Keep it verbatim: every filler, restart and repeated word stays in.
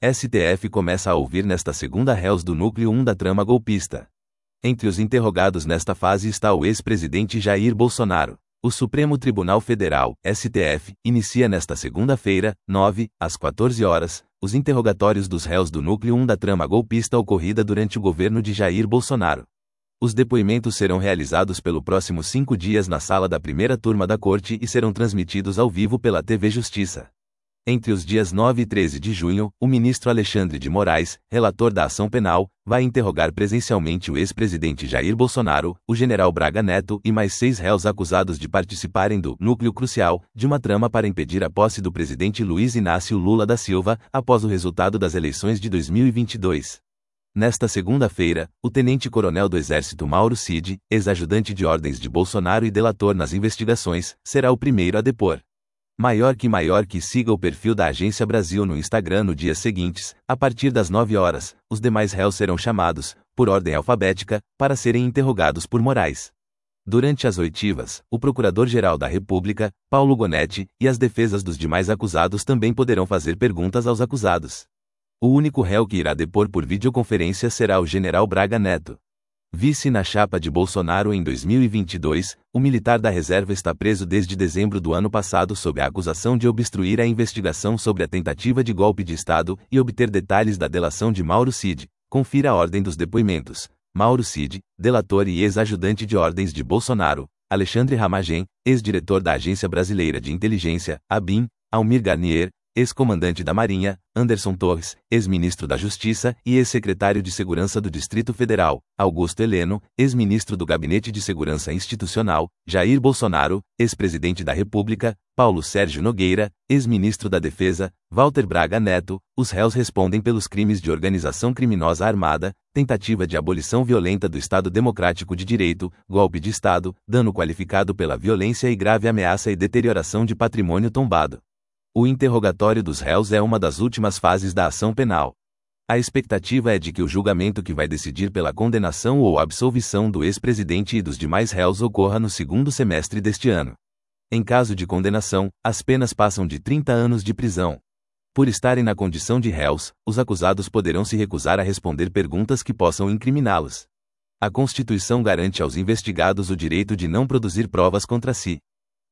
S T F começa a ouvir nesta segunda réus do núcleo um da trama golpista. Entre os interrogados nesta fase está o ex-presidente Jair Bolsonaro. O Supremo Tribunal Federal, S T F, inicia nesta segunda-feira, nove, às quatorze horas, os interrogatórios dos réus do núcleo um da trama golpista ocorrida durante o governo de Jair Bolsonaro. Os depoimentos serão realizados pelo próximo cinco dias na sala da primeira turma da Corte e serão transmitidos ao vivo pela T V Justiça. Entre os dias nove e treze de junho, o ministro Alexandre de Moraes, relator da ação penal, vai interrogar presencialmente o ex-presidente Jair Bolsonaro, o general Braga Neto e mais seis réus acusados de participarem do núcleo crucial de uma trama para impedir a posse do presidente Luiz Inácio Lula da Silva, após o resultado das eleições de dois mil e vinte e dois. Nesta segunda-feira, o tenente-coronel do Exército Mauro Cid, ex-ajudante de ordens de Bolsonaro e delator nas investigações, será o primeiro a depor. Maior que maior que siga o perfil da Agência Brasil no Instagram nos dias seguintes, a partir das nove horas, os demais réus serão chamados, por ordem alfabética, para serem interrogados por Moraes. Durante as oitivas, o Procurador-Geral da República, Paulo Gonetti, e as defesas dos demais acusados também poderão fazer perguntas aos acusados. O único réu que irá depor por videoconferência será o general Braga Neto. Vice na chapa de Bolsonaro em dois mil e vinte e dois, o militar da reserva está preso desde dezembro do ano passado sob a acusação de obstruir a investigação sobre a tentativa de golpe de Estado e obter detalhes da delação de Mauro Cid. Confira a ordem dos depoimentos. Mauro Cid, delator e ex-ajudante de ordens de Bolsonaro. Alexandre Ramagem, ex-diretor da Agência Brasileira de Inteligência, ABIN. Almir Garnier, ex-comandante da Marinha. Anderson Torres, ex-ministro da Justiça e ex-secretário de Segurança do Distrito Federal. Augusto Heleno, ex-ministro do Gabinete de Segurança Institucional. Jair Bolsonaro, ex-presidente da República. Paulo Sérgio Nogueira, ex-ministro da Defesa. Walter Braga Neto. Os réus respondem pelos crimes de organização criminosa armada, tentativa de abolição violenta do Estado Democrático de Direito, golpe de Estado, dano qualificado pela violência e grave ameaça e deterioração de patrimônio tombado. O interrogatório dos réus é uma das últimas fases da ação penal. A expectativa é de que o julgamento que vai decidir pela condenação ou absolvição do ex-presidente e dos demais réus ocorra no segundo semestre deste ano. Em caso de condenação, as penas passam de trinta anos de prisão. Por estarem na condição de réus, os acusados poderão se recusar a responder perguntas que possam incriminá-los. A Constituição garante aos investigados o direito de não produzir provas contra si.